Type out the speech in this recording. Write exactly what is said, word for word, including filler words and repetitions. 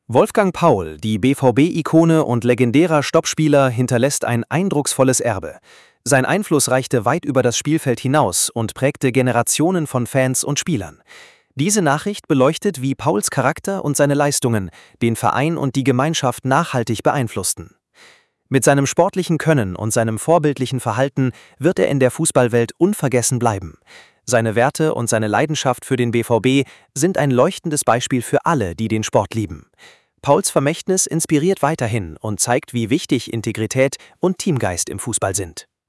Wolfgang Paul, die B V B-Ikone und legendärer Stoppspieler, hinterlässt ein eindrucksvolles Erbe. Sein Einfluss reichte weit über das Spielfeld hinaus und prägte Generationen von Fans und Spielern. Diese Nachricht beleuchtet, wie Pauls Charakter und seine Leistungen den Verein und die Gemeinschaft nachhaltig beeinflussten. Mit seinem sportlichen Können und seinem vorbildlichen Verhalten wird er in der Fußballwelt unvergessen bleiben. Seine Werte und seine Leidenschaft für den B V B sind ein leuchtendes Beispiel für alle, die den Sport lieben. Pauls Vermächtnis inspiriert weiterhin und zeigt, wie wichtig Integrität und Teamgeist im Fußball sind.